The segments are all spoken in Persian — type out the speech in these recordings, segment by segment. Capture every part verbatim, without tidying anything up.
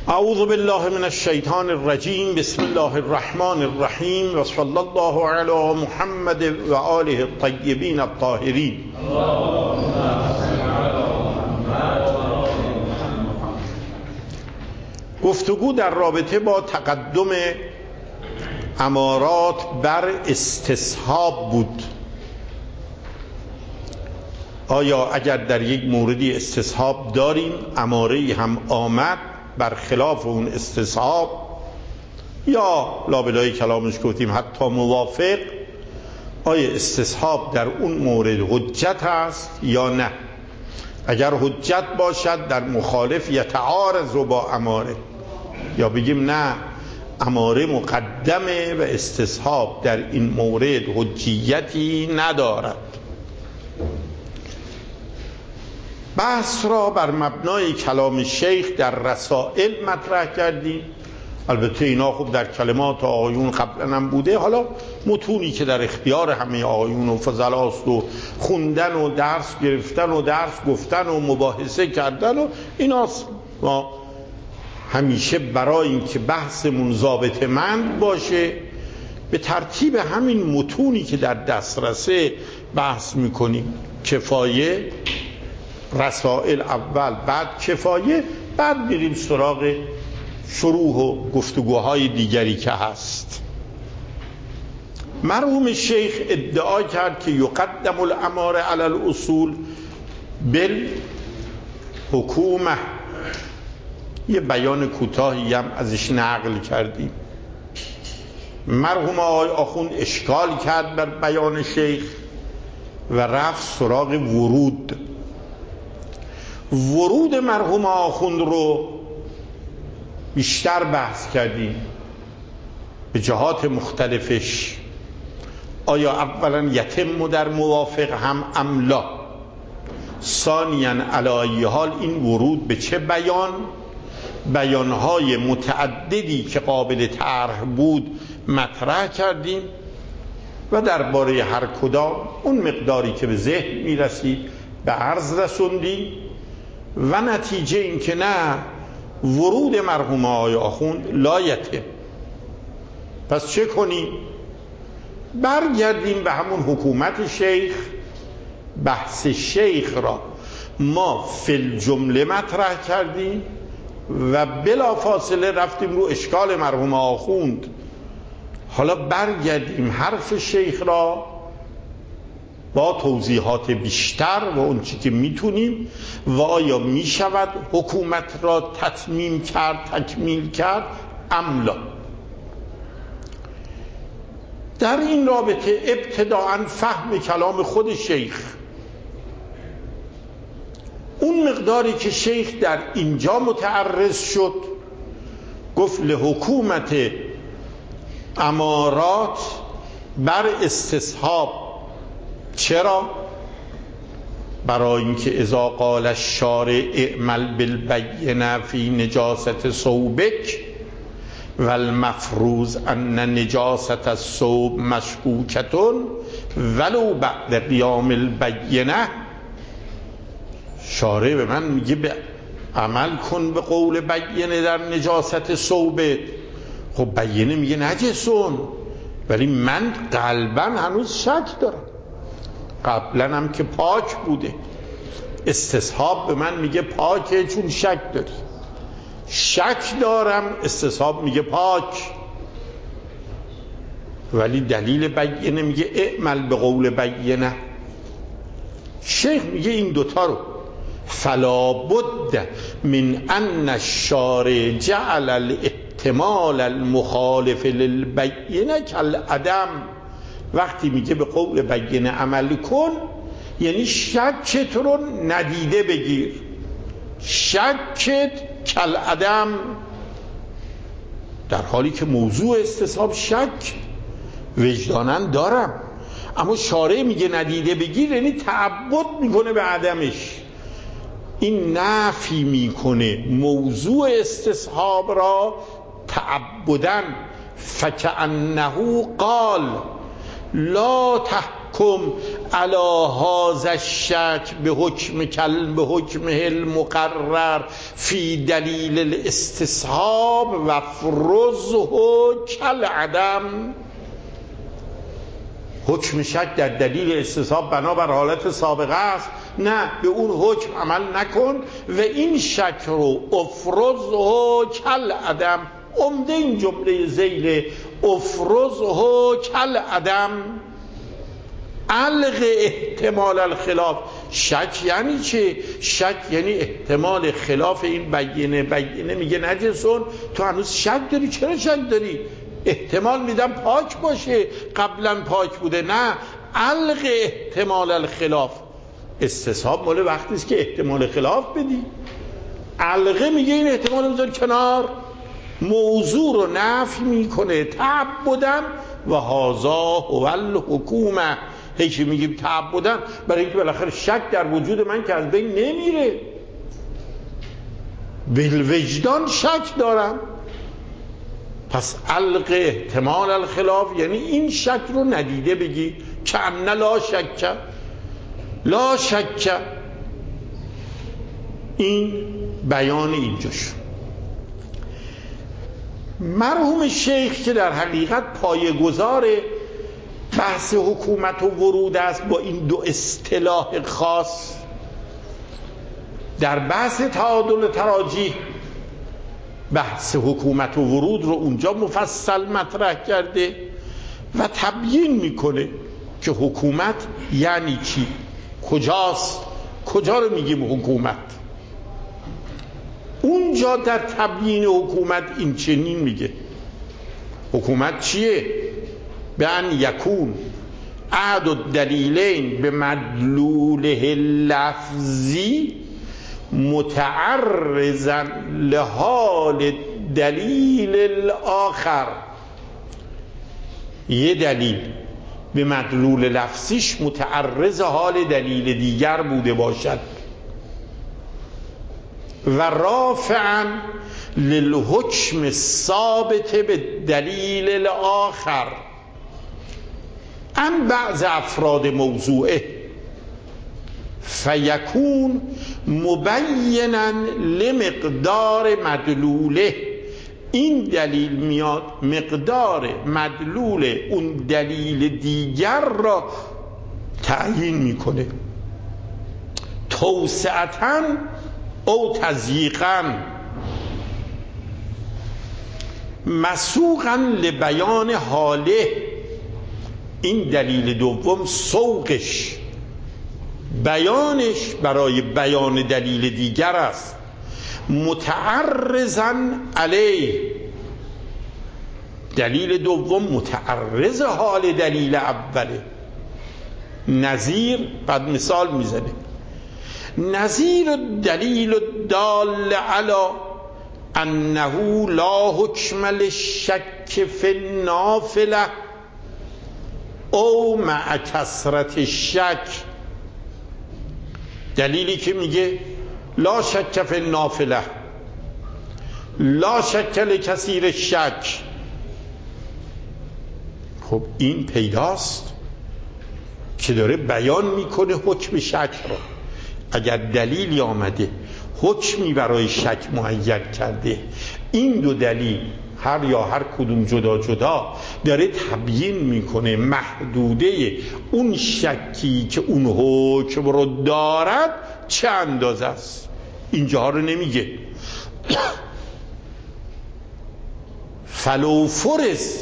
اعوذ بالله من الشیطان الرجیم. بسم الله الرحمن الرحیم و صلی الله علی محمد و آله الطیبین الطاهرین. گفتگو در رابطه با تقدم امارات بر استصحاب بود. آیا اگر در یک موردی استصحاب داریم، اماره‌ای هم آمد برخلاف اون استصحاب یا لابلای کلامش گفتیم حتی موافق، آیا استصحاب در اون مورد حجت است یا نه؟ اگر حجت باشد در مخالف یتعارض با اماره، یا بگیم نه اماره مقدمه و استصحاب در این مورد حجیتی ندارد. بحث را بر مبنای کلام شیخ در رسائل مطرح کردیم. البته اینا خب در کلمات آقایون قبلا هم بوده، حالا متونی که در اختیار همه آقایون و فضلاست و خوندن و درس گرفتن و درس گفتن و مباحثه کردن و ایناست. ما همیشه برای اینکه بحثمون ضابطه‌مند باشه به ترتیب همین متونی که در دسترسه بحث میکنیم. کفایه، رسائل اول، بعد کفایه، بعد میریم سراغ شروح و گفتگوهای دیگری که هست. مرحوم شیخ ادعا کرد که یقدم الاماره علی الاصول بالحکومه. یه بیان کوتاهی هم ازش نقل کردیم. مرحوم آقای آخوند اشکال کرد بر بیان شیخ و رفت سراغ ورود. ورود مرحوم آخوند رو بیشتر بحث کردیم به جهات مختلفش. آیا اولا یتم در موافق هم ام لا؟ ثانیاً علی ای حال این ورود به چه بیان؟ بیانهای متعددی که قابل طرح بود مطرح کردیم و درباره هر کدام اون مقداری که به ذهن میرسید به عرض رسوندیم و نتیجه این که نه، ورود مرحوم آقای آخوند لایته. پس چه کنیم؟ برگردیم به همون حکومت شیخ. بحث شیخ را ما فی الجمله مطرح کردیم و بلا فاصله رفتیم رو اشکال مرحوم آخوند. حالا برگردیم حرف شیخ را با توضیحات بیشتر و اون چی که میتونیم و آیا میشود حکومت را تتمیم کرد، تکمیل کرد املا. در این رابطه ابتداعاً فهم کلام خود شیخ، اون مقداری که شیخ در اینجا متعرض شد، گفت لحکومت امارات بر استصحاب. چرا؟ برای اینکه اذا قال الشارع اعمل بالبینه فی نجاست ثوبک و المفروض ان نجاست الثوب مشکوکتون ولو بعد قیام البینه. شارع به من میگه به عمل کن به قول بینه در نجاست ثوبت. خب بینه میگه نجسون، ولی من قلبا هنوز شک دارم. قبلا هم که پاک بوده. استصحاب به من میگه پاکه چون شک داری. شک دارم، استصحاب میگه پاک. ولی دلیل بینه میگه اعمل به قول بینه. شیخ میگه این دوتا رو فلا بد من ان الشارع جعل الاحتمال المخالف للبینه کالعدم. وقتی میگه به قول بینه عمل کن، یعنی شکت رو ندیده بگیر. شکت کالعدم، در حالی که موضوع استصحاب شک وجدانن دارم، اما شارع میگه ندیده بگیر، یعنی تعبد میکنه به عدمش. این نفی میکنه موضوع استصحاب را تعبدن. فکأنه قال لا فحکم علی هذا الشک به حکم کل به حکمه المقرر فی دلیل الاستصحاب و فرضه کالعدم. حکم شک در دلیل استصحاب بنابر حالت سابقه است، نه به اون حکم عمل نکن و این شک رو افرضه کالعدم. عمده این جمله ذیل افرضه کالعدم، الغ احتمال الخلاف. شک یعنی چه؟ شک یعنی احتمال خلاف این بینه. بینه میگه نجسون، تو هنوز شک داری. چرا شک داری؟ احتمال میدم پاک باشه، قبلا پاک بوده. نه، الغ احتمال الخلاف. استصحاب مال وقتی است که احتمال خلاف بدی. الغه میگه این احتمال بذار کنار، موضوع رو نفی میکنه تعبدن و هذا هو الحکومه. هی که میگیم تعبدن برای اینکه بالاخره شک در وجود من که از بین نمیره، بالوجدان شک دارم. پس الغ احتمال الخلاف یعنی این شک رو ندیده بگی که ان لا شک لا شک. این بیان اینجاش. مرحوم شیخ که در حقیقت پایه‌گذار بحث حکومت و ورود است با این دو اصطلاح خاص، در بحث تعادل تراجیح بحث حکومت و ورود رو اونجا مفصل مطرح کرده و تبیین میکنه که حکومت یعنی چی، کجاست، کجا رو میگیم حکومت. اونجا در تبیین حکومت این چنین میگه حکومت چیه؟ به ان یکون احد الدلیلین به مدلوله لفظی متعرضا لحال دلیل الاخر. یه دلیل به مدلول لفظیش متعرض حال دلیل دیگر بوده باشد و رافعا للحکم ثابت به دلیل الاخر ان بعض افراد موضوعه فیکون مبینا لمقدار مدلوله. این دلیل میاد مقدار مدلول اون دلیل دیگر را تعیین میکنه، توسعتاً او تضییقاً مسوقاً لبیان حاله. این دلیل دوم سوقش، بیانش برای بیان دلیل دیگر است، متعرضاً علیه. دلیل دوم متعرض حال دلیل اوله. نظیر بعد مثال میزنه، نظیر الدلیل الدال علی انه لا حکم للشک فی النافله او مع کثرت الشک. دلیلی که میگه لا شک فی النافله لا شک لکثیر الشک، خب این پیداست که داره بیان میکنه حکم شک رو. اگر دلیلی آمده حکمی برای شک معین کرده، این دو دلیل هر یا هر کدوم جدا جدا داره تبیین میکنه محدوده اون شکی که اون حکم رو دارد چه اندازه است. اینجاها رو نمیگه. فلو فرض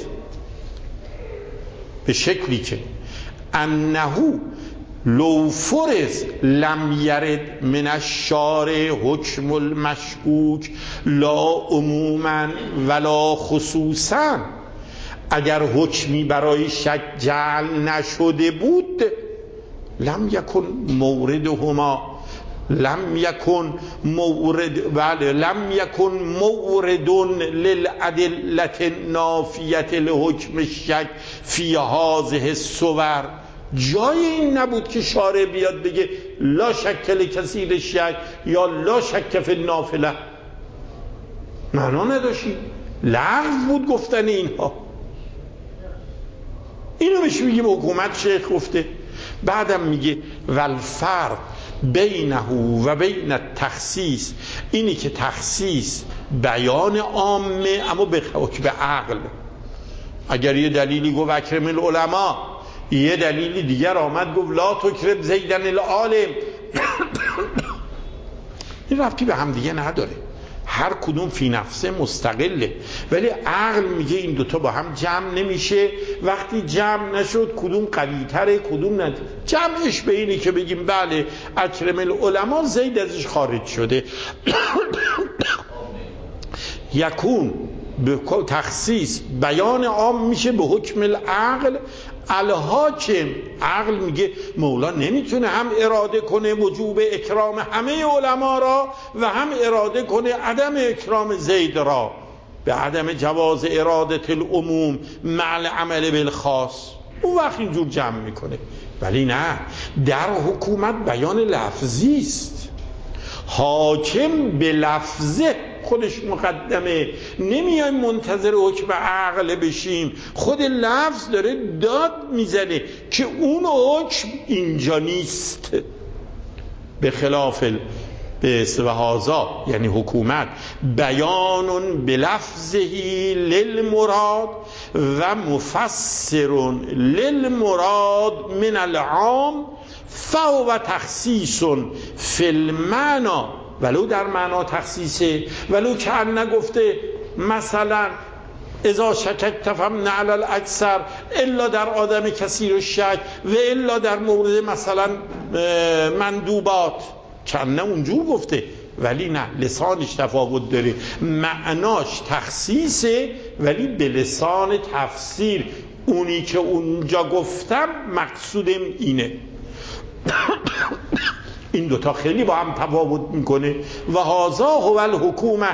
به شکلی که انه لو فرض لم یرد من الشارع حکم المشکوک لا عموما ولا خصوصا. اگر حکمی برای شک جعل نشده بود لم یکن موردهما لم یکن مورد بله لم یکن مورد للادله النافیه لحکم الشک فی هذه الصور. جای این نبود که شارع بیاد بگه لا شک لکثیر الشک یا لا شک فی النافله. معنا نداشتی، لغو بود گفتن اینها. اینو بهش میگیم حکومت. شیخ گفته بعدم میگه والفرق بینه و بین التخصیص، اینی که تخصیص بیان عامه اما به حکم عقل. اگر یه دلیلی گفت اکرم العلماء، یه دلیلی دیگر آمد گفت لا تکرم زیدن العالم، این ربطی به هم دیگه نداره، هر کدوم فی نفسه مستقله، ولی عقل میگه این دوتا با هم جمع نمیشه. وقتی جمع نشد کدوم قوی تره کدوم نه، جمعش به اینه که بگیم بله اکرم العلماء زید ازش خارج شده. یکون به تخصیص بیان عام میشه به حکم العقل الحاکم. عقل میگه مولا نمیتونه هم اراده کنه وجوب اکرام همه علما را و هم اراده کنه عدم اکرام زید را، به عدم جواز اراده العموم مع العمل بالخاص، اون وقت اینجور جمع میکنه. ولی نه، در حکومت بیان لفظی است، حاکم به لفظه خودش مقدمه، نمیایم منتظر حکم عقل بشیم، خود لفظ داره داد میزنه که اون حکم اینجا نیست. به خلاف به هذا یعنی حکومت بیان به لفظه للمراد و مفسر للمراد من العام فهو تخصیص فی المعنی، ولو در معنا تخصیصه، ولو که ان نگفته مثلا اذا شککت فمن علی الاکثر الا در آدم کثیر الشک و الا در مورد مثلا مندوبات، چند اونجور گفته، ولی نه لسانش تفاوت داره، معناش تخصیصه ولی به لسان تفسیر. اونی که اونجا گفتم مقصودم اینه. این دوتا خیلی با هم تفاوت میکنه. و هذا هو الحکومه،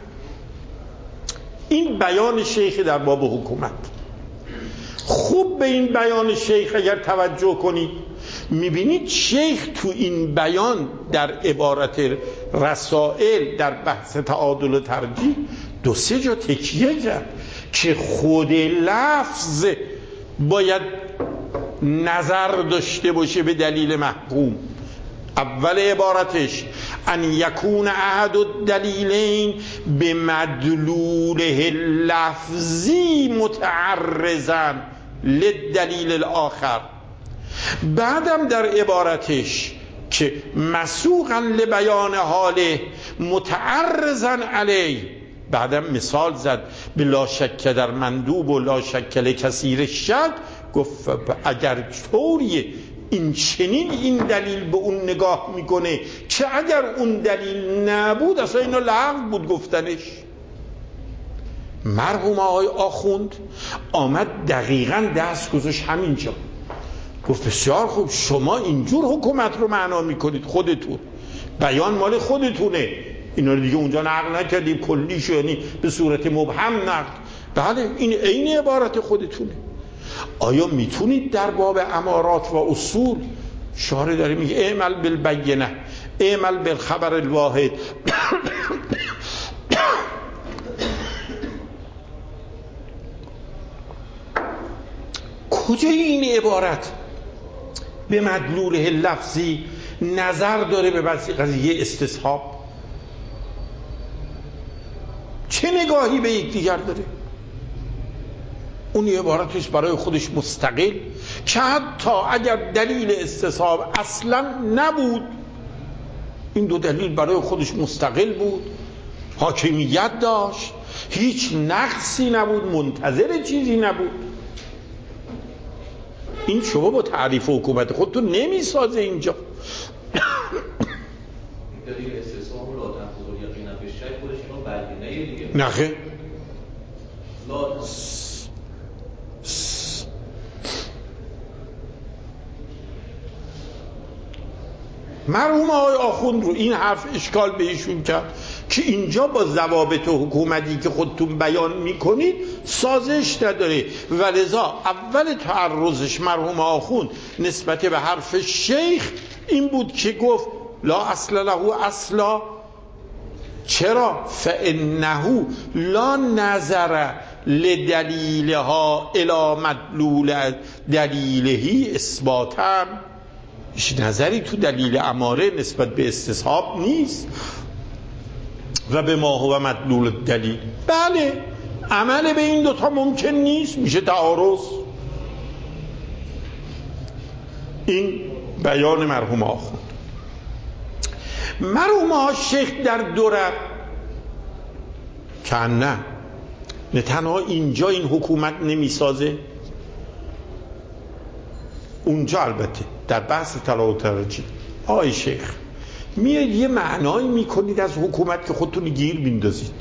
این بیان شیخ در باب حکومت. خوب به این بیان شیخ اگر توجه کنید میبینید شیخ تو این بیان در عبارت رسائل در بحث تعادل و ترجیح دو سه جا تکیه کرد که خود لفظ باید نظر داشته باشه به دلیل محکوم. اول عبارتش ان یکون احد الدلیلین به مدلوله لفظی متعرضا للدلیل الاخر، بعدم در عبارتش که مسوقا لبیان حاله متعرضا علیه، بعدم مثال زد به لا شک در مندوب و لا شک لکثیر شک، گفت اگر طوریه این چنین این دلیل به اون نگاه میکنه که اگر اون دلیل نبود اصلا اینو لغو بود گفتنش. مرحوم آقای آخوند آمد دقیقاً دست گذاشت همینجا، گفت بسیار خوب شما اینجور حکومت رو معنا میکنید، خودتون بیان مال خودتونه، اینا رو دیگه اونجا نقل نکردیم کلیش، یعنی به صورت مبهم نقل، بله این عین عبارت خودتونه. آیا میتونید در باب امارات و اصول شارع داره میگه اعمل بالبینه اعمل بالخبر الواحد کجای این عبارت به مدلوله لفظی نظر داره به قضیه استصحاب؟ چه نگاهی به یکدیگر داره؟ اون عبارتش برای خودش مستقل که حتی اگر دلیل استصحاب اصلا نبود، این دو دلیل برای خودش مستقل بود، حاکمیت داشت، هیچ نقصی نبود، منتظر چیزی نبود. این شما با تعریف حکومت خودتون نمیسازه اینجا. دلیل استصحاب و لا تنقض الیقین فی الشک خودش اینو بیانیه دیگه. نخه لا مرحوم آقای آخوند رو این حرف اشکال بهشون کرد که اینجا با ضوابط حکومتی که خودتون بیان میکنید سازش نداره، ولذا اول تعرضش مرحوم آخوند نسبت به حرف شیخ این بود که گفت لا اصل له اصلا. چرا؟ فانه لا نظر لدلیلها الی مدلول دلیلهی اثباتا، هیچ نظری تو دلیل اماره نسبت به استصحاب نیست. و به ما هو مدلول دلیل، بله عمل به این دوتا ممکن نیست، میشه تعارض. این بیان مرحوم آخوند. مرحوم ها شیخ در دوره که نه نه تنها اینجا این حکومت نمیسازه، اونجا البته در بحث طلاق و تراجی آقای شیخ میاد یه معنایی میکنید از حکومت که خودتون گیر میندازید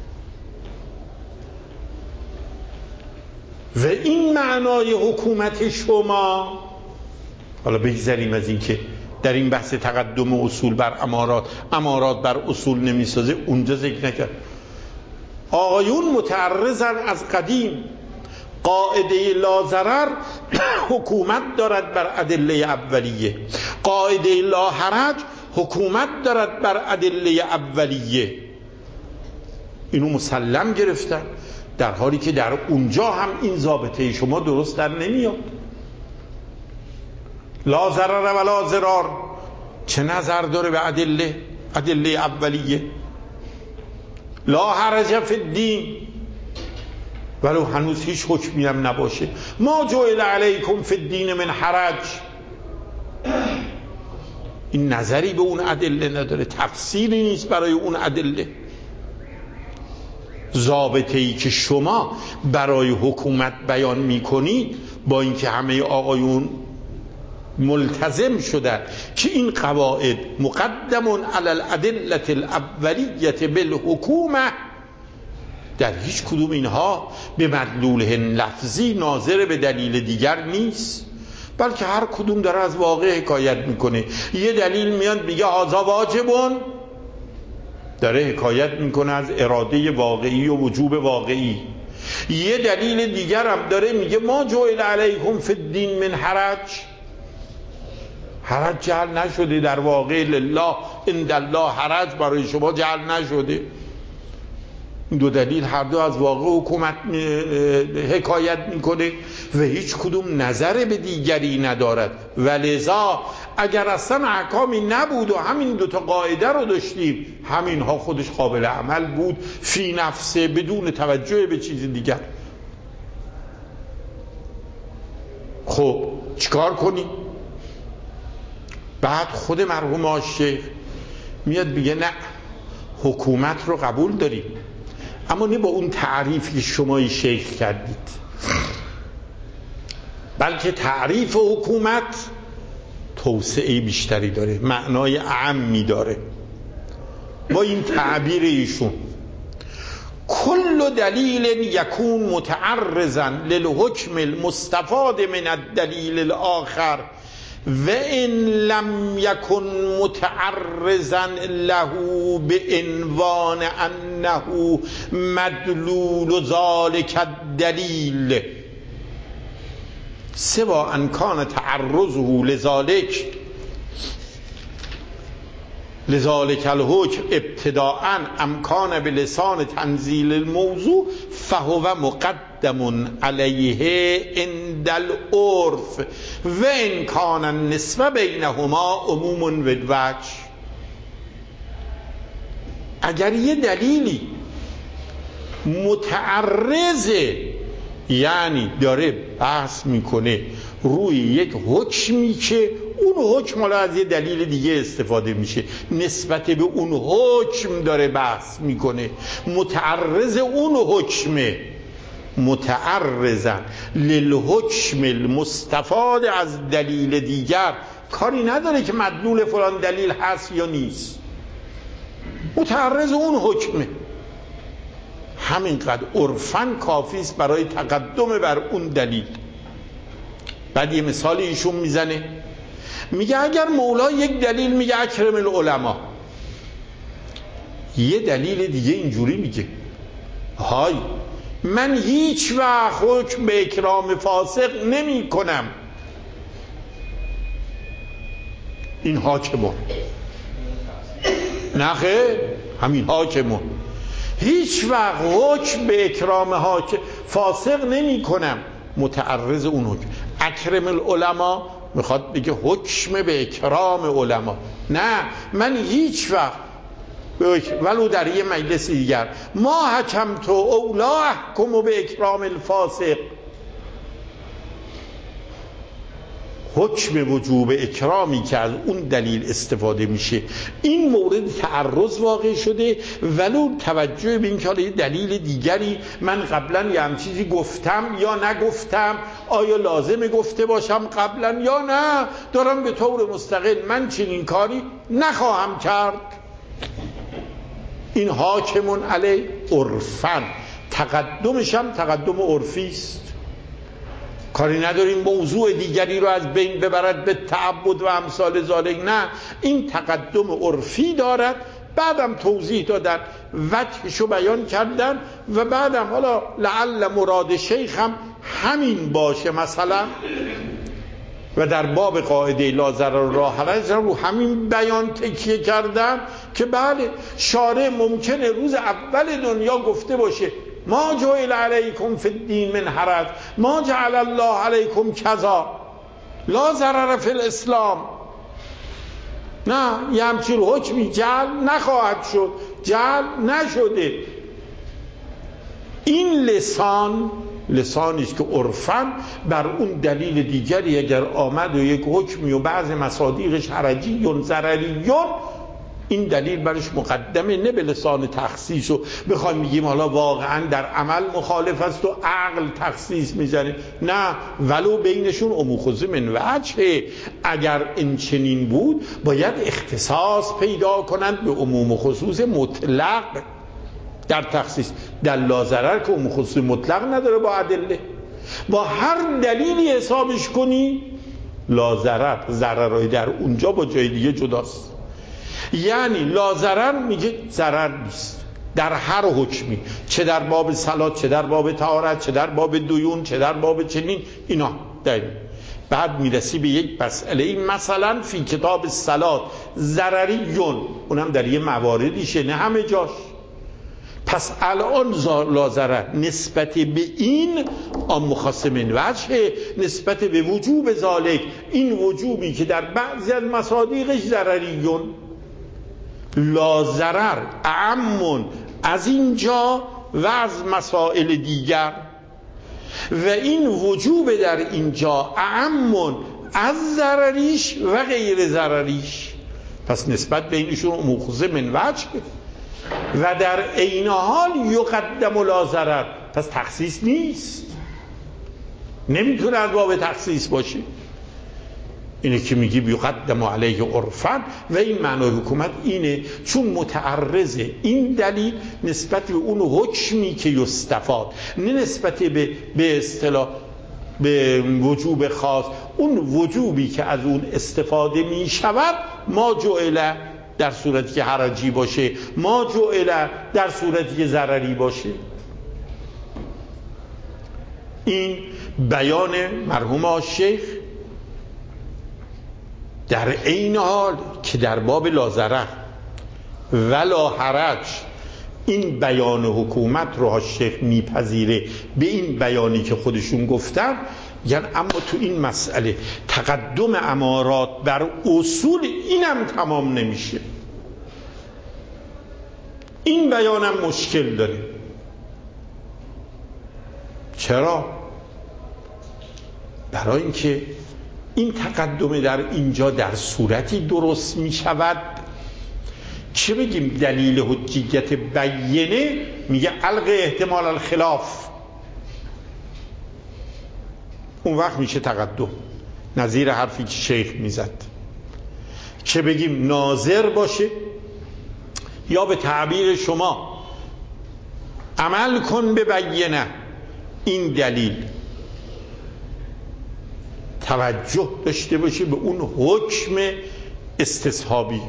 و این معنای حکومت شما، حالا بگذاریم از این که در این بحث تقدم اصول بر امارات، امارات بر اصول نمیسازه، اونجا ذکر نکرد. آقایون متعرضن از قدیم، قاعده لا ضرر حکومت دارد بر ادله اولیه، قاعده لا حرج حکومت دارد بر ادله اولیه. اینو مسلم گرفتن، در حالی که در اونجا هم این ضابطه شما درست در نمیاد. لا ضرر ولا ضرار چه نظر داره به ادله ادله اولیه؟ لا حرج فی الدین ولو هنوز هیچ حکمی هم نباشه، ما جعل علیکم فی الدین من حرج، این نظری به اون ادله نداره، تفسیری نیست برای اون ادله. ضابطه‌ای که شما برای حکومت بیان میکنید با اینکه همه آقایون ملتزم شدن که این قواعد مقدم علی الادله الاولیه بالحکومه، در هیچ کدوم اینها به مدلوله لفظی ناظر به دلیل دیگر نیست، بلکه هر کدوم داره از واقع حکایت میکنه. یه دلیل میاد میگه هذا واجبون، داره حکایت میکنه از اراده واقعی و وجوب واقعی. یه دلیل دیگر هم داره میگه ما جعل علیکم فی الدین من حرج، حرج جعل نشده در واقع، لله عند الله حرج برای شما جعل نشده. این دو دلیل هر دو از واقع حکومت حکایت میکنه و هیچ کدوم نظر به دیگری ندارد. ولذا اگر اصلا احکامی نبود و همین دوتا قاعده رو داشتیم، همینها خودش قابل عمل بود فی نفسه بدون توجه به چیز دیگر. خب چیکار کنیم؟ بعد خود مرحوم آشیخ میاد میگه نه حکومت رو قبول داریم، اما نه با اون تعریفی که شما شیخ کردید، بلکه تعریف حکومت توسعه بیشتری داره، معنای اعمی داره. با این تعبیر ایشون کل دلیل یکون متعرضا للحکم المستفاد من الدلیل الاخر و ان لم یکن متعرضا له بعنوان انه مدلول ذلك الدلیل سوا ان کان تعرضه لذلك لذلك الحکم ابتداء امکان به لسان تنزیل الموضوع فهو مقدم علیه عند العرف و ان کان النسبه بینهما عموم والوجه. اگر یه دلیلی متعرضه، یعنی داره بحث میکنه روی یک حکمی که اون حکم حالا از یه دلیل دیگه استفاده میشه، نسبت به اون حکم داره بحث میکنه، متعرض اون حکمه، متعرضا للحکم المستفاد از دلیل دیگر، کاری نداره که مدلول فلان دلیل هست یا نیست، متعرض اون حکمه، همینقدر عرفاً کافی است برای تقدم بر اون دلیل. بعد یه مثال ایشون میزنه، میگه اگر مولا یک دلیل میگه اکرم العلماء، یه دلیل دیگه اینجوری میگه های من هیچ وقت حکم به اکرام فاسق نمی کنم، این حاکمون نخه همین حاکمون هیچ وقت حکم به اکرام حاکم فاسق نمی کنم، متعرض اون حکم. اکرم العلماء میخواد بگه حکم به اکرام علما. نه، من هیچ وقت ولو در یه مجلس دیگر ما حکمت اولا احکم به اکرام الفاسق، حکم وجوب اکرامی که از اون دلیل استفاده میشه این مورد تعرض واقع شده، ولو توجه به این که حالا دلیل دیگری من قبلا یه هم چیزی گفتم یا نگفتم، آیا لازمه گفته باشم قبلا یا نه، دارم به طور مستقل من چنین کاری نخواهم کرد. این حاکمون علی عرفن، تقدمش هم تقدم عرفی است، کاری نداریم موضوع دیگری رو از بین ببرد به تعبد و امثال ذالک، نه، این تقدم عرفی دارد. بعدم توضیح دادن، وجهشو بیان کردن و بعدم حالا لعل مراد شیخ هم همین باشه مثلا، و در باب قاعده لا ضرر ولا حرج رو همین بیان تکیه کردن که بله شارع ممکنه روز اول دنیا گفته باشه ما جعل علیکم فی الدین من حرج، ما جعل الله علیکم کذا، لا ضرر فی الاسلام. نه، یه همچین حکمی جعل نخواهد شد، جعل نشده. این لسان لسانی است که عرفاً بر اون دلیل دیگری اگر آمد و یک حکمی و بعض مصادیقش حرجیون ضرریون، این دلیل برش مقدمه، نه به لسان تخصیص و بخوایم بگیم حالا واقعا در عمل مخالف است و عقل تخصیص میزنه، نه، ولو بینشون اموخذ من وجه. اگر این چنین بود باید اختصاص پیدا کنند به عموم و خصوص مطلق در تخصیص. در لا ضرر که عموم خصوص مطلق نداره، با ادله با هر دلیلی حسابش کنی لا ضرر، ضررای در اونجا با جای دیگه جداست. یعنی لا ضرر میگه ضرر نیست در هر حکمی، چه در باب صلات، چه در باب طهارت، چه در باب دیون، چه در باب چنین اینا داریم. بعد میرسی به یک مسئله، این مثلا فی کتاب صلات ضرریون، اونم در یه مواردیشه نه همه جاش. پس الان لا ضرر نسبت به این آن مخصص من وجه، نسبت به وجوب ذالک، این وجوبی که در بعضی از مصادیقش ضرریون، لا ضرر اعم از اینجا و از مسائل دیگر، و این وجوب در اینجا اعم از ضرریش و غیر ضرریش. پس نسبت بینشون مؤخذ من وجه و در عین حال یقدم لا ضرر، پس تخصیص نیست، نمیتونه از باب تخصیص باشه. اینه که میگی یقدم علیه عرفا، و این معنای حکومت اینه چون متعرض این دلیل نسبت به اون حکمی که یستفاد، نه نسبت به به اصطلاح به وجوب خاص، اون وجوبی که از اون استفاده میشود ما جعل در صورتی که حرجی باشه، ما جعل در صورتی که ضرری باشه. این بیان مرحوم شیخ در عین حال که در باب لا ضرر ولا حرج این بیان حکومت رو شیخ میپذیره به این بیانی که خودشون گفتن، یعنی اما تو این مسئله تقدم امارات بر اصول اینم تمام نمیشه، این بیانم مشکل داره. چرا؟ برای اینکه این تقدم در اینجا در صورتی درست می شود چه بگیم دلیل حجیت بیینه میگه الغ احتمال الخلاف، اون وقت میشه تقدم، نظیر حرفی که شیخ میزد. چه بگیم ناظر باشه، یا به تعبیر شما عمل کن به بیینه، این دلیل توجه داشته باشه به اون حکم استصحابی،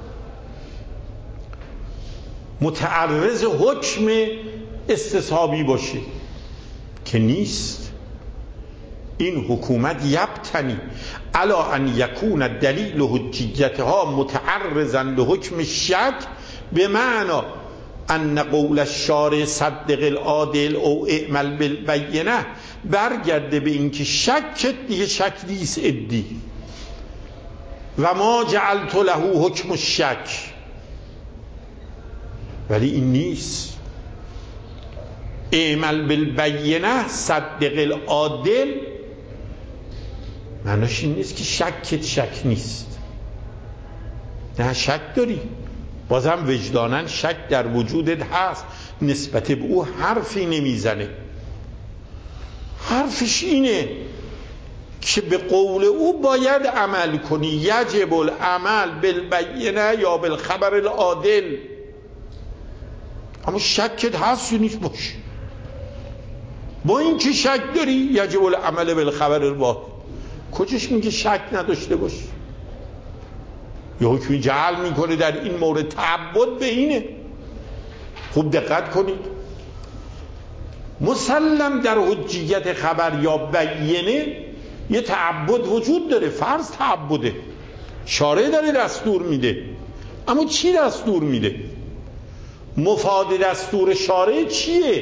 متعرض حکم استصحابی باشه که نیست. این حکومت یبتنی الا ان یکون دلیل حجیتها متعرضا لحکم شک، به معنی ان قول الشارع صدق العادل او اعمل بالبینه، برگرده به اینکه شک دیگه شک نیست ادی، و ما جعلت له حکم الشک، ولی این نیست. اعمل بالبینه صدق العادل، معناش این نیست که شکت شک نیست. نه، شک داری، بازم وجدانن شک در وجودت هست، نسبت به او حرفی نمیزنه. حرفش اینه که به قول او باید عمل کنی، یجب العمل بالبینه یا بالخبر العادل. اما شکت هست یا نیست باش، با این که شک داری یجب العمل بالخبر العادل. کجاش میگه شک نداشته باش؟ یا حکمی جعل میکنه در این مورد تعبد به اینه. خوب دقت کنید، مسلم در حجیت خبر یا بیینه یه تعبد وجود داره، فرض تعبده، شارع داره دستور میده. اما چی دستور میده؟ مفاد دستور شارع چیه؟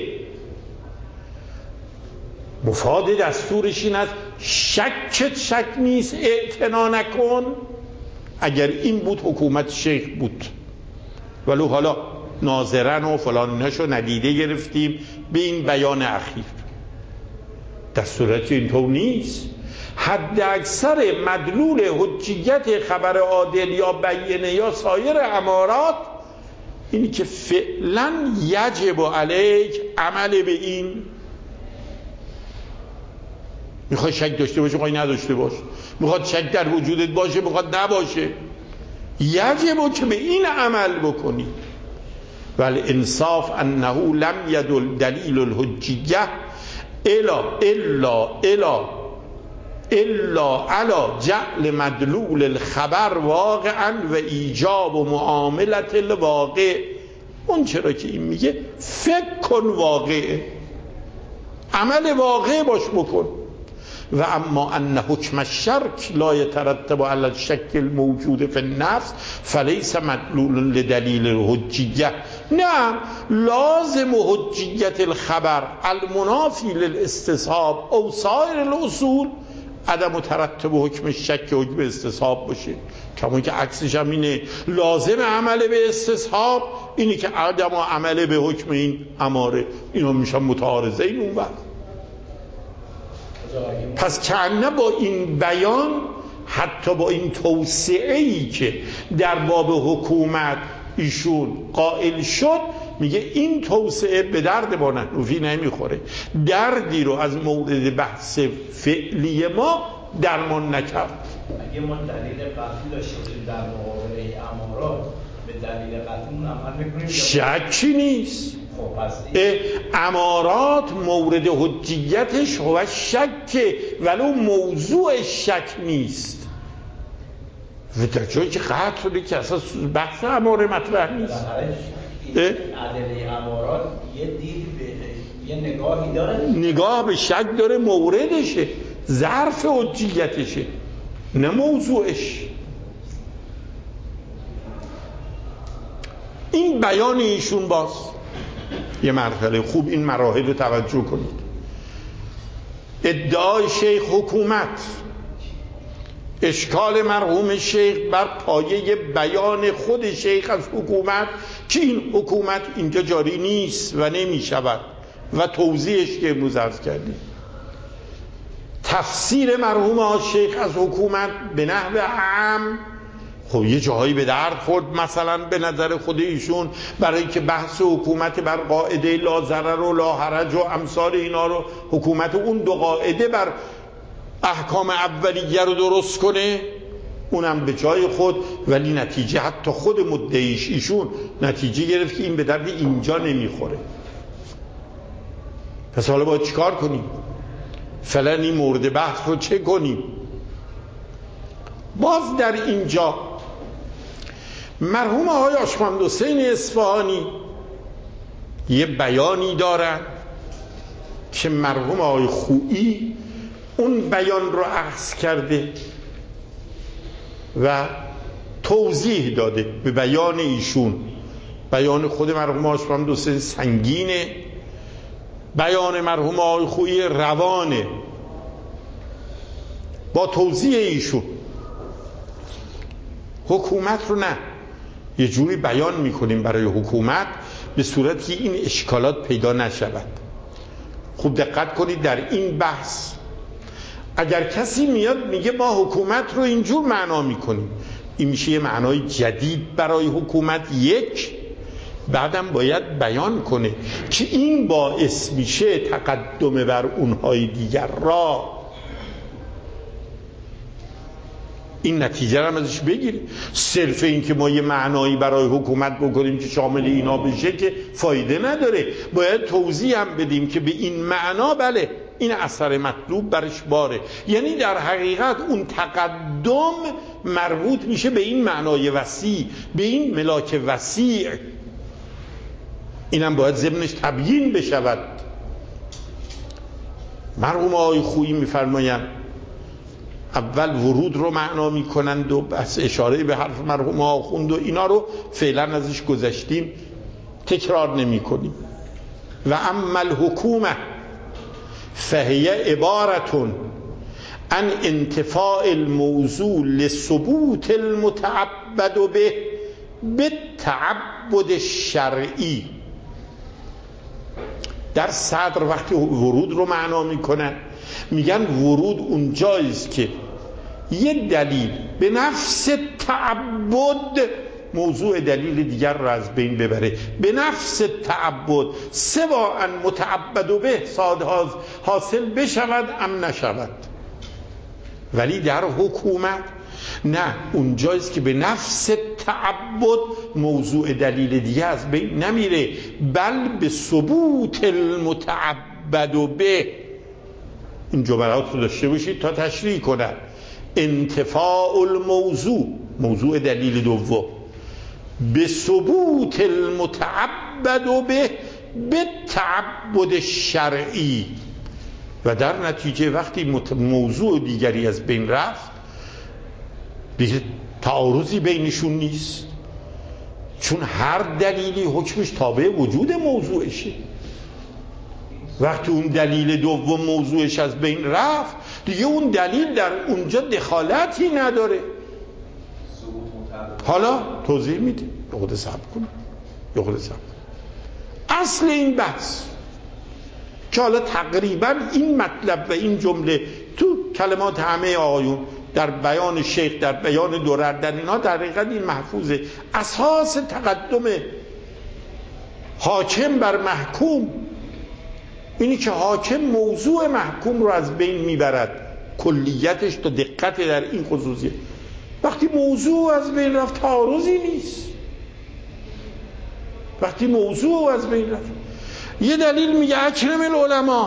مفاد دستورش این است شکت شک نیست، اعتنا نکن. اگر این بود حکومت شیخ بود، ولو حالا ناظرن و فلان نشو ندیده گرفتیم به این بیان اخیر. دستورات اینطور نیست. حد اکثر مدلول حجیت خبر عادل یا بیینه یا سایر امارات اینی که فعلا یجب علیک عمل به این. میخوای شک داشته باشه، میخوای نداشته باش، میخواد شک در وجودت باشه، میخواد نباشه، یجب که به این عمل بکنی. ولی انصاف انه لم یدل دلیل الحجیه الا الا الا الا علی جعل مدلول الخبر واقعا و ایجاب و معاملت الواقع. اون چرا که این میگه فکر کن واقع، عمل واقع باش بکن. و اما ان حکم الشرک لا يترتب على الشک الموجود في النفس فليس مدلول لدلیل الحجیه. نه، لازم حجیت الخبر المنافی للاستصحاب او سایر الاصول عدم ترتب حکم شک حکم استصحاب باشه. کما که عکسش هم اینه، لازم عمل به استصحاب اینه که عدم عمل به حکم این اماره، اینا میشن متعارضه این اون وقت. پس کنه با این بیان، حتی با این توسعه‌ای که در باب حکومت ایشون قائل شد، میگه این توسعه به درد ما نحنفی نمیخوره، دردی رو از مورد بحث فعلی ما درمان نکرد. اگه ما دلیل قطعی داشته باشیم در مقابله امارات، به دلیل قطعی عمل میکنیم، شکی نیست. امارات مورد حجیتش هو شک، ولو موضوع شک نیست. و در جایی که قطع شده که اصلا بحث اماره مطرح نیست. ادله امارات یه دید به یه نگاهی داره، نگاه به شک داره، موردشه، ظرف حجیتشه، نه موضوعش. این بیان ایشون باز یه مرحله خوب این مراحل رو توجه کنید. ادعای شیخ حکومت، اشکال مرحوم شیخ بر پایه بیان خود شیخ از حکومت که این حکومت اینجا جاری نیست و نمی شود و توضیحش که امروز عرض کردیم. تفسیر مرحوم شیخ از حکومت به نحو عام، خب یه جاهایی به درد خورد مثلا به نظر خود ایشون، برای که بحث حکومت بر قاعده لا ضرر و لا حرج و امثال اینا رو، حکومت اون دو قاعده بر احکام اولیه رو درست کنه، اونم به جای خود. ولی نتیجه حتی خود مدعیش ایشون نتیجه گرفت که این به درد اینجا نمیخوره. پس حالا باید چیکار کنیم؟ فعلا این مورد بحث رو چه کنیم؟ باز در اینجا مرحوم آقای آشمند حسین اصفهانی یه بیانی دارن که مرحوم آقای خویی اون بیان رو اخذ کرده و توضیح داده به بیان ایشون. بیان خود مرحوم آشمند حسین سنگینه، بیان مرحوم آقای خویی روانه. با توضیح ایشون حکومت رو نه، یه جوری بیان میکنیم برای حکومت به صورتی این اشکالات پیدا نشود. خوب دقت کنید در این بحث اگر کسی میاد میگه ما حکومت رو اینجور معنا میکنیم، این میشه یه معنای جدید برای حکومت. یک، بعدم باید بیان کنه که این باعث میشه تقدم بر اونهای دیگر را، این نتیجه رو هم ازش بگیره. صرف این که ما یه معنایی برای حکومت بکنیم که شامل اینا بشه که فایده نداره، باید توضیح هم بدیم که به این معنا بله این اثر مطلوب برش باره. یعنی در حقیقت اون تقدم مربوط میشه به این معنای وسیع، به این ملاک وسیع. اینم باید ضمنش تبیین بشود. مرحوم آقای خویی میفرمایند اول ورود رو معنا میکنند و بس اشاره به حرف مرحوم آخوند و اینا رو فعلا ازش گذشتیم، تکرار نمی کنیم. و اما الحکومه فهی عبارتون عن انتفاع الموضوع لثبوت المتعبد به بالتعبد الشرعی. در صدر وقتی ورود رو معنا میکنن میگن ورود اونجاییست که یه دلیل به نفس تعبد موضوع دلیل دیگر رو از بین ببره، به نفس تعبد سواء متعبد و به حاصل بشود ام نشود. ولی در حکومت نه، اونجاییست که به نفس تعبد موضوع دلیل دیگر از بین نمیره، بل به ثبوت المتعبد و به. این جملات رو داشته باشید تا تشریح کنن. انتفاع الموضوع، موضوع دلیل دوم، به ثبوت المتعبد و به به تعبد شرعی. و در نتیجه وقتی موضوع دیگری از بین رفت دیگه تعارضی بینشون نیست، چون هر دلیلی حکمش تابع وجود موضوعشه. وقتی اون دلیل دوم موضوعش از بین رفت دیگه اون دلیل در اونجا دخالتی نداره. حالا توضیح میده، یه خود صبر کنید، یه خود صبر کنید. اصل این بحث که حالا تقریبا این مطلب و این جمله تو کلمات همه آقایون در بیان شیخ، در بیان درر، در اینها در حقیقت این محفوظه. اساس تقدم حاکم بر محکوم اینی که حاکم موضوع محکوم رو از بین میبرد، کلیتش تا دقت در این خصوصیه. وقتی موضوع از بین رفت تعارضی نیست. وقتی موضوع از بین رفت، یه دلیل میگه اکرم العلماء،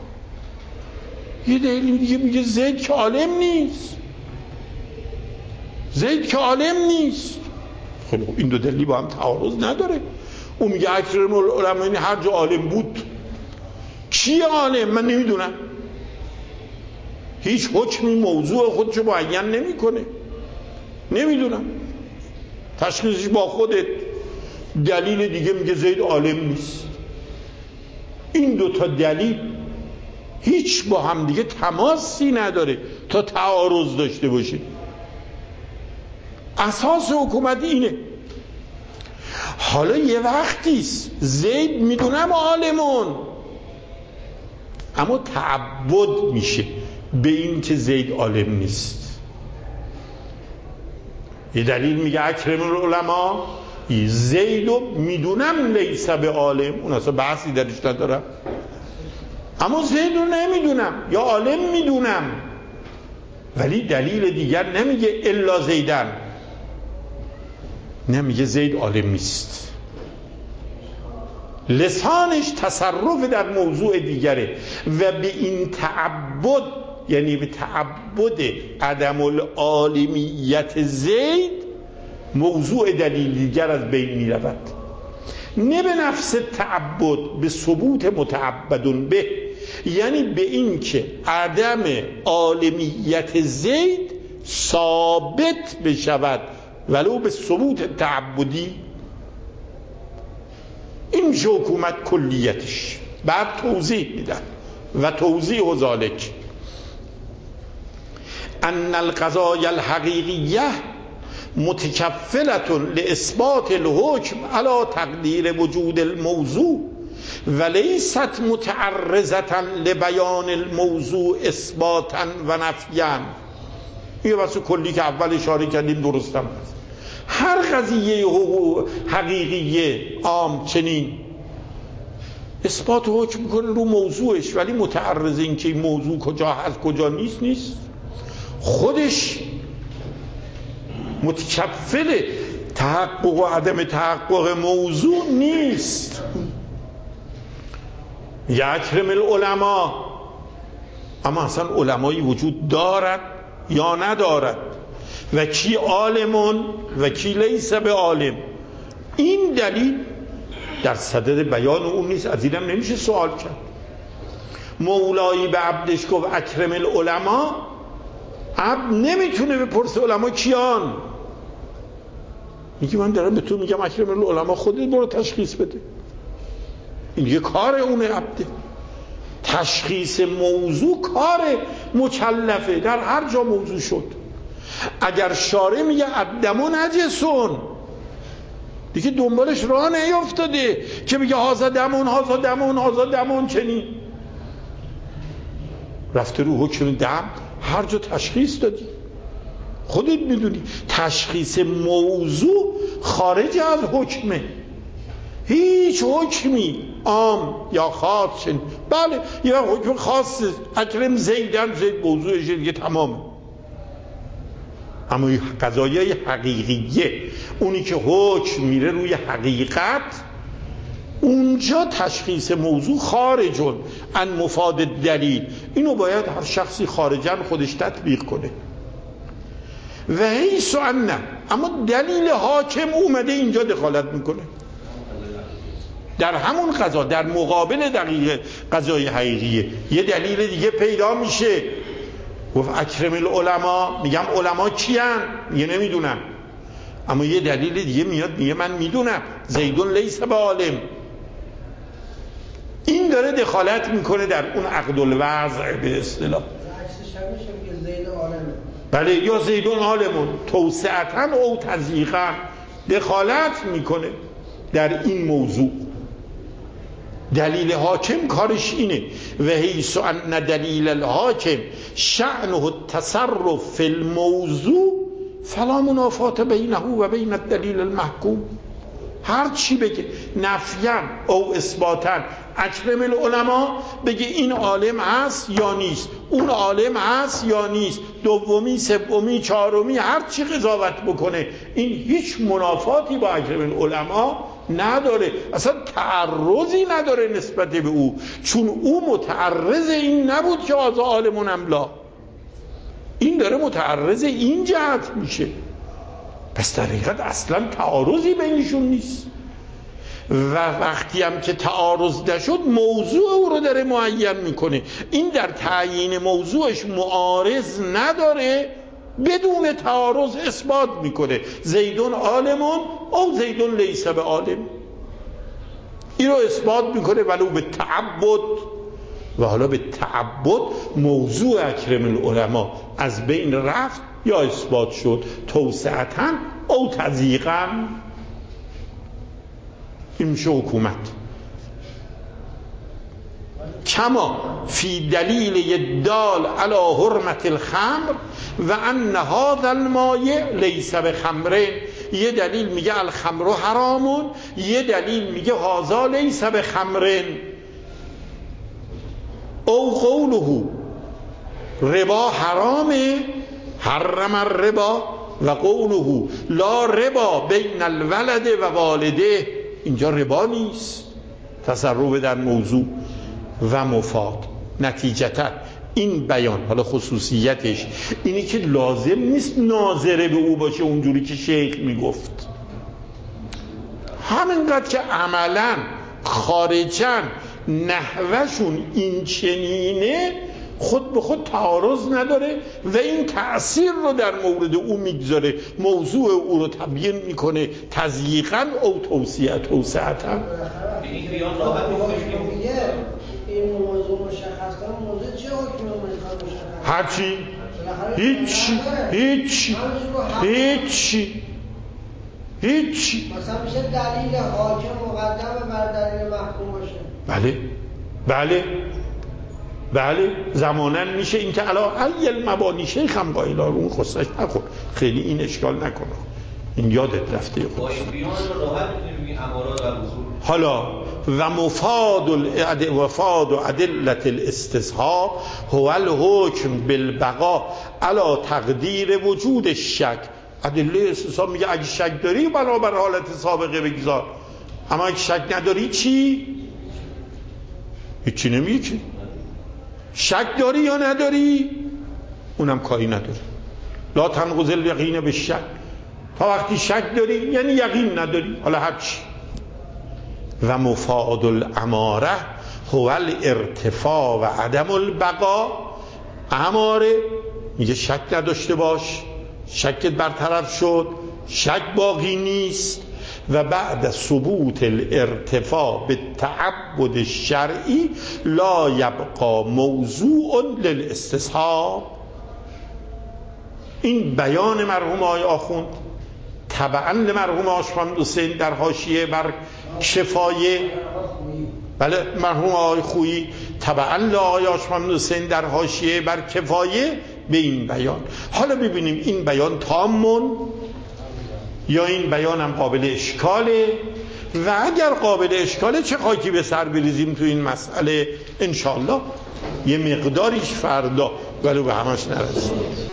یه دلیل دیگه میگه زید که عالم نیست، زید که عالم نیست. خب این دو دلیل با هم تعارض نداره. اون میگه اکرم العلماء یعنی هر جا عالم بود. چی عالم؟ من نمیدونم. هیچ حکمی موضوع خودشو معین نمیکنه. نمیدونم، تشخیصش با خودت. دلیل دیگه میگه زید عالم نیست. این دو تا دلیل هیچ با هم دیگه تماسی نداره تا تعارض داشته باشه. اساس حکومت اینه. حالا یه وقتیست زید میدونم عالمون، اما تعبد میشه به این که زید عالم نیست. یه دلیل میگه اکرم العلماء، زیدو میدونم لیس به عالم، اون اصلا بحثی درش ندارم، اما زید رو نمیدونم یا عالم میدونم. ولی دلیل دیگر نمیگه الا زیدن، نمیگه زید عالم نیست. لسانش تصرف در موضوع دیگره و به این تعبد، یعنی به تعبد عدم العالمیت زید، موضوع دلیل دیگر از بین می رود. نه به نفس تعبد، به ثبوت متعبدون به، یعنی به این که عدم عالمیت زید ثابت بشود ولو به ثبوت تعبدی. این میشه حکومت کلیتش. بعد توضیح میدن و توضیح و ذالک ان القضایا الحقیقیه متکفلة لاثبات الحکم علی تقدیر وجود الموضوع ولیست متعرضة لبیان الموضوع اثباتا و نفیا. این بحث کلی که اول اشاره کردیم درست هم هست. هر قضیه حقیقیه عام چنین اثبات حکم میکنه رو موضوعش، ولی متعرض این که این موضوع کجا هست کجا نیست نیست. خودش متکفل تحقق و عدم تحقق موضوع نیست. یکرم العلماء، اما اصلا علمایی وجود دارد یا ندارد و کی عالمون و کی لیس به عالم، این دلیل در صدد بیان اون نیست. از اینم نمیشه سوال کرد. مولایی به عبدش گفت اکرم العلماء، عبد نمیتونه بپرسه علما کیان. میگه من دارم به تو میگم اکرم العلماء، خودت برو تشخیص بده. این یه کار اونه عبده. تشخیص موضوع کار مکلفه در هر جا موضوع شد. اگر شارع میگه الدم نجسون، دیگه دنبالش راه نیافتاده که میگه هازا دمون هازا دمون هازا دمون چنین. رفته رو حکم دم، هر جا تشخیص دادی، خودت میدونی. تشخیص موضوع خارج از حکمه. هیچ حکمی عام یا خاص چنین. بله یه حکم خاص اکرم زیدن، زید موضوعش دیگه تمامه. اما قضایای حقیقیه، اونی که حکم میره روی حقیقت، اونجا تشخیص موضوع خارجون عن مفاد دلیل، اینو باید هر شخصی خارجن خودش تطبیق کنه. و حیث ان، اما دلیل حاکم اومده اینجا دخالت میکنه در همون قضا، در مقابل دقیق قضای حقیقیه. یه دلیل دیگه پیدا میشه، گفت اکرم العلماء، میگم علما کیان؟ میگه نمیدونم. اما یه دلیل دیگه میاد میگه من میدونم، زیدون لیس به عالم. این داره دخالت میکنه در اون عقد الوضع به اصطلاح. بله، یا زیدون عالمون توسعتن او تضییقا دخالت میکنه در این موضوع. دلیل حاکم کارش اینه. و حیث ان دلیل الحاکم شأنه التصرف فی الموضوع فلا منافات بینه و بین الدلیل المحکوم. هر چی بگه نفیاً او اثباتاً، اکرم العلماء بگه این عالم هست یا نیست، اون عالم هست یا نیست، دومی سومی چهارمی هر چی قضاوت بکنه، این هیچ منافاتی با اکرم العلماء نداره، اصلا تعرضی نداره نسبت به او، چون او متعرض این نبود که آزا عالمون املا، این داره متعرض این جهت میشه. پس در حقیقت اصلا تعارضی بینشون نیست. و وقتی هم که تعارض نشد موضوع او رو داره معین میکنه. این در تعیین موضوعش معارض نداره، بدون تعارض اثبات میکنه زیدون عالمون او زیدون لیس به عالم. این رو اثبات میکنه ولو به تعبد. و حالا به تعبد موضوع اکرم العلماء از بین رفت یا اثبات شد، توسعتن او تضییقا. این میشه حکومت. کما فی دلیل یدال علی حرمت الخمر و ان هذا المایع لیس بخمر. یه دلیل میگه الخمر حرامون، یه دلیل میگه هذا لیس بخمر. او قوله ربا حرامه، حرم الربا، و قوله لا ربا بین الولد و والده، اینجا ربا نیست، تصرف در موضوع و مفاد. نتیجتا این بیان، حالا خصوصیتش اینی که لازم نیست ناظره به او باشه اونجوری که شیخ میگفت، همینقدر که عملا خارجا نحوشون این چنینه خود به خود تعارض نداره و این تأثیر رو در مورد او میگذاره، موضوع او رو تبیین میکنه تضییقا او توسعه توسعتا. این بیان راحت این موضوع مشخص کنه، موضوع چه حکمی مشخص؟ هرچی هیچ هیچ هیچ هیچ مثلا میشه دلیل حاکم مقدم بر دلیل محکوم باشه. بله بله بله زمانن میشه این که علا ای المبانی شیخ هم قائلا رو اون خصش نخور، خیلی این اشکال نکنه، این یادت رفته خود باش بیان رو راحت میتونیم امارات در وصول. حالا و مفاد الاد وفاد ادله الاستصحاب هو الحکم بالبقاء علا تقدیر وجود الشک. ادله استصحاب میگه اگه شک داری برابر حالت سابقه بگذار، اما اگه شک نداری چی؟ هیچی نمیگه چی؟ شک داری یا نداری؟ اونم کاری نداری. لا تنقض الیقین بالشک. تا وقتی شک داری یعنی یقین نداری، حالا هرچی. و مفاد الاماره هو الارتفاع و عدم البقاء. اماره میگه شک نداشته باش، شکت برطرف شد، شک باقی نیست. و بعد ثبوت الارتفاع به تعبد الشرعی لا یبقى موضوع للاستصحاب. این بیان مرحوم آقای آخوند تبعا مرحوم آشمند حسین در حاشیه بر کفایه، بله مرحوم آقای خویی تبعا آقای آشمند حسین در حاشیه بر کفایه به این بیان. حالا ببینیم این بیان تامون یا این بیان هم قابل اشکاله، و اگر قابل اشکاله چه خاکی به سر بریزیم تو این مسئله انشاءالله، یه مقداریش فردا ولو به همش نرسیم.